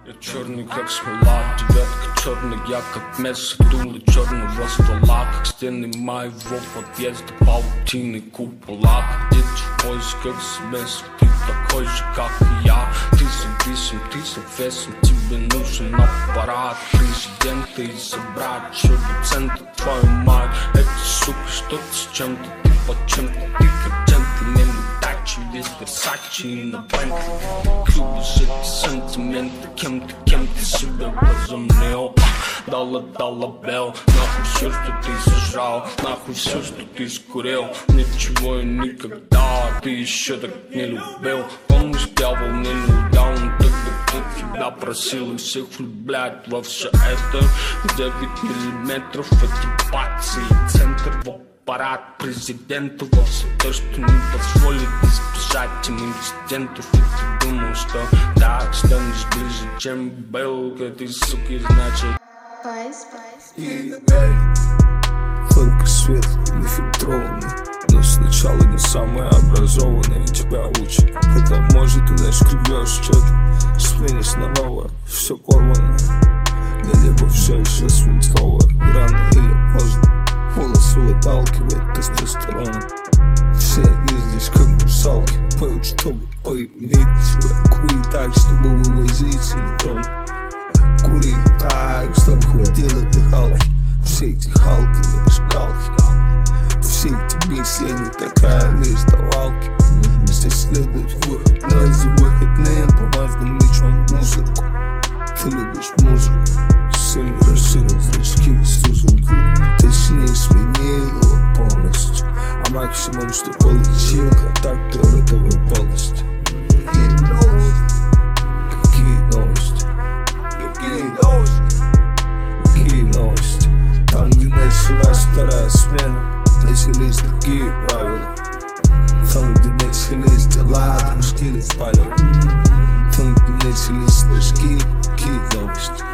Я черный как смола, девятка черный, я как место дула черного ствола, как стены моего подъезда, паутины купола. Где в поисках смеса, ты такой же, как и я. Ты зависим, ты завесим, тебе нужен аппарат президента и собрать еще доцента, твою мать. Это, сука, что-то с чем-то, ты под чем-то, ты как джентльмен. Весь Версачи и на Бентли. Клубы жить сантименты, кем ты себя возомнил. Дала бел, нахуй все, что ты сожрал, нахуй все, что ты скурил. Ничего и никогда ты еще так не любил. Помнишь, дьявол мне не удал, но тогда кто тебя просил и всех влюблять во все это. 9 миллиметров отъебаться и центр в аппарат президента во все то, что не позволит избежать тем инцидентов. И ты думал, что так станешь ближе, чем был к этой суке, значит. Только свет нефильтрованный, но сначала не самый образованный тебя учит. Потом, может, ты нашкребешь что-то, сменишь на новое, все порвано. Да либо все еще свинцовое, рано или поздно волос выталкивает тестостерон. Все они здесь как русалки, поют, чтобы поиметь себя. Кури так, чтобы вывозить электрон. Кури так, чтобы хватило дыхалки. Все эти халки, не шкалки. Все эти миссии, не такая лишь давалки. Здесь следует выход, но за выходные бумажным мечом мусорку. Ты любишь музыку, сильно расширил зрачки, сузил губы. Точнее, сменил его полностью. А максимум, что получил, контакт ротовой полости. Какие новости? Какие новости? Там, где началась вторая смена, начались другие правила. Там, где начались дела, дружки распалил. Там, где начались снежки, какие новости?